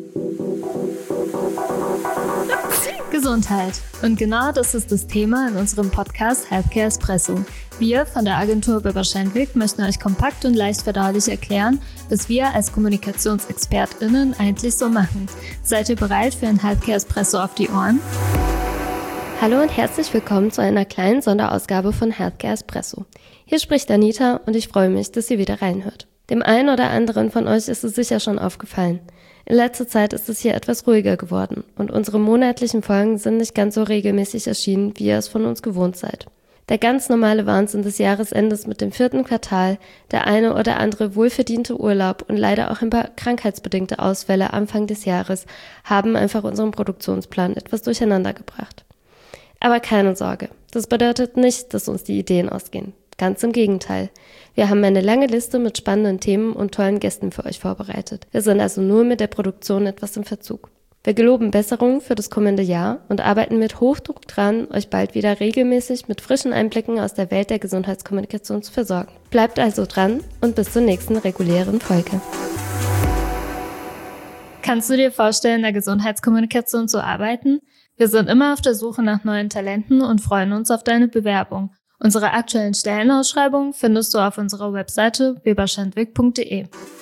Gesundheit. Und genau das ist das Thema in unserem Podcast Healthcare Espresso. Wir von der Agentur Weber-Schendwick möchten euch kompakt und leicht verdaulich erklären, was wir als KommunikationsexpertInnen eigentlich so machen. Seid ihr bereit für ein Healthcare Espresso auf die Ohren? Hallo und herzlich willkommen zu einer kleinen Sonderausgabe von Healthcare Espresso. Hier spricht Anita und ich freue mich, dass ihr wieder reinhört. Dem einen oder anderen von euch ist es sicher schon aufgefallen. In letzter Zeit ist es hier etwas ruhiger geworden und unsere monatlichen Folgen sind nicht ganz so regelmäßig erschienen, wie ihr es von uns gewohnt seid. Der ganz normale Wahnsinn des Jahresendes mit dem 4. Quartal, der eine oder andere wohlverdiente Urlaub und leider auch ein paar krankheitsbedingte Ausfälle Anfang des Jahres haben einfach unseren Produktionsplan etwas durcheinander gebracht. Aber keine Sorge, das bedeutet nicht, dass uns die Ideen ausgehen. Ganz im Gegenteil. Wir haben eine lange Liste mit spannenden Themen und tollen Gästen für euch vorbereitet. Wir sind also nur mit der Produktion etwas im Verzug. Wir geloben Besserung für das kommende Jahr und arbeiten mit Hochdruck dran, euch bald wieder regelmäßig mit frischen Einblicken aus der Welt der Gesundheitskommunikation zu versorgen. Bleibt also dran und bis zur nächsten regulären Folge. Kannst du dir vorstellen, in der Gesundheitskommunikation zu arbeiten? Wir sind immer auf der Suche nach neuen Talenten und freuen uns auf deine Bewerbung. Unsere aktuellen Stellenausschreibungen findest du auf unserer Webseite weberschendwick.de.